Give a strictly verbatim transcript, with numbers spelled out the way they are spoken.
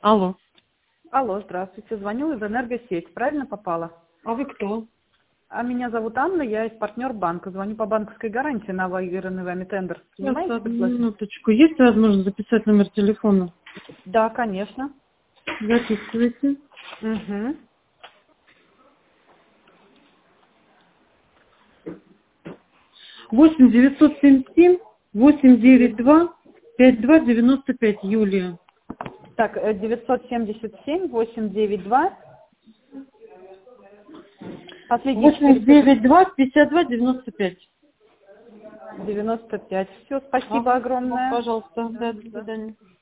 Алло. Алло, здравствуйте. Звоню из энергосеть. Правильно попала? А вы кто? А меня зовут Анна, я из партнер банка. Звоню по банковской гарантии на выигранный вами тендер. Сейчас, Понимаете, одну предложение? минуточку. Есть возможность записать номер телефона? Да, конечно. Записывайте. Угу. восемь девятьсот семьдесят семь восемьсот девяносто два пятьдесят два девяносто пять. Юлия. Так, э, девятьсот семьдесят семь восемьсот девяносто два. Последние четыре восемьсот девяносто два пятьдесят два девяносто пять. девяносто пять. Все, спасибо Ага. огромное. Пожалуйста. Да, до Да. свидания.